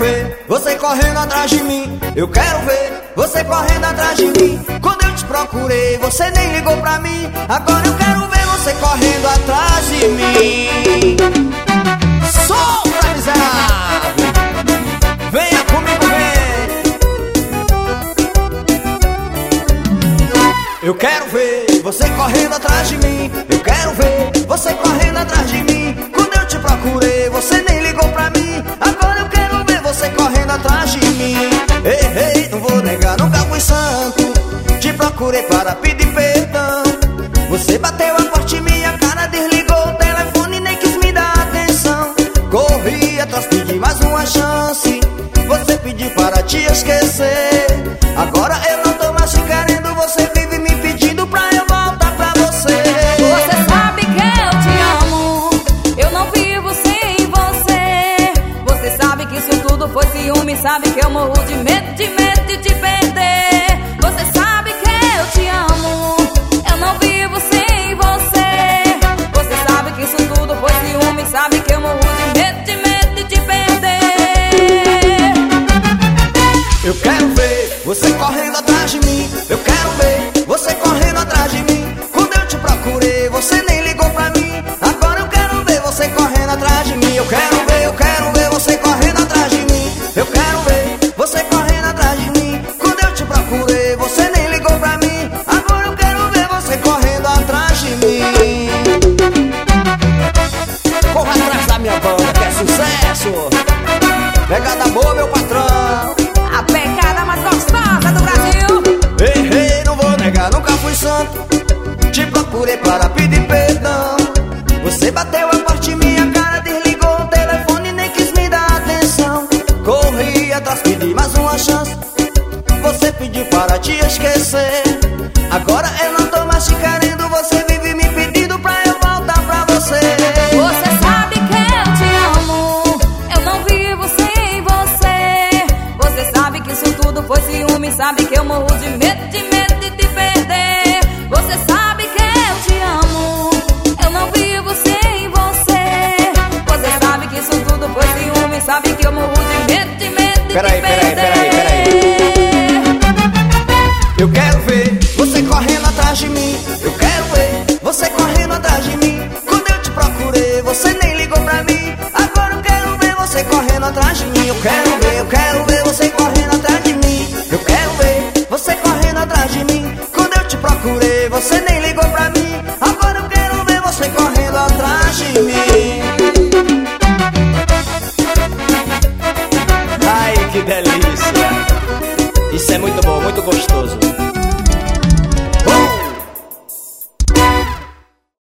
ver você correndo atrás de mim. Eu quero ver você correndo atrás de mim. Quando eu te procurei, você nem ligou pra mim. Agora eu quero ver você correndo atrás de mim. Solta, miserável! Venha comigo, vem! Eu quero ver você correndo atrás de mim. Eu quero ver você correndo atrás de mim. Quando eu te procurei, você nem ligou pra mim. Agora eu quero ver você correndo atrás de mim. Ei, ei, não vou negar, nunca fui santo. Te procurei para pedir perdão. Você bateu a porta em minha cara, desligou o telefone e nem quis me dar atenção. Corri atrás, pedi mais uma chance. Você pediu para te esquecer. Agora eu não tô mais te querendo. Você vive me pedindo pra eu voltar pra você. Você sabe que eu te amo, eu não vivo sem você. Você sabe que isso tudo foi ciúme. Sabe que eu morro de medo de te perder. Você sabe que eu te amo, eu não vivo sem você. Você sabe que isso tudo foi ciúme. Sabe que eu morro de medo de te perder. Eu quero ver você correndo atrás de mim. Eu quero ver você correndo atrás de mim. Quando eu te procurei, você nem ligou pra mim. Agora eu quero ver você correndo atrás de mim. Eu quero ver você correndo atrás de mim. Eu quero ver você correndo atrás de mim. Quando eu te procurei, você nem ligou pra mim. Agora eu quero ver você correndo atrás de mim. Corra atrás da minha banda, que é sucesso. Pegada boa, meu patrão. A pegada mais gostosa do Brasil. Ei, ei, não vou negar, nunca fui santo. Te procurei para pedir perdão. Você bateu a porta em minha cara, desligou o telefone e nem quis me dar atenção. Corri atrás, pedi mais uma chance. Você pediu para te esquecer. Agora eu não tô mais te querendo. Você vive me pedindo pra eu voltar pra você. Você sabe que eu te amo, eu não vivo sem você. Você sabe que isso tudo foi ciúme. Sabe que eu morro de medo de te perder. Você sabe que eu te amo, eu não vivo sem você. Você sabe que isso tudo foi ciúme. Sabe que eu morro de medo de te perder. Eu quero ver você correndo atrás de mim. Eu quero ver você correndo atrás de mim. Quando eu te procurei, você nem ligou pra mim. Agora eu quero ver você correndo atrás de mim. Eu quero ver você correndo atrás de mim. Eu quero ver você correndo atrás de mim. Quando eu te procurei, você nem ligou pra mim. Agora eu quero ver você correndo atrás de mim. Ai, que delícia. Isso é muito bom, muito gostoso.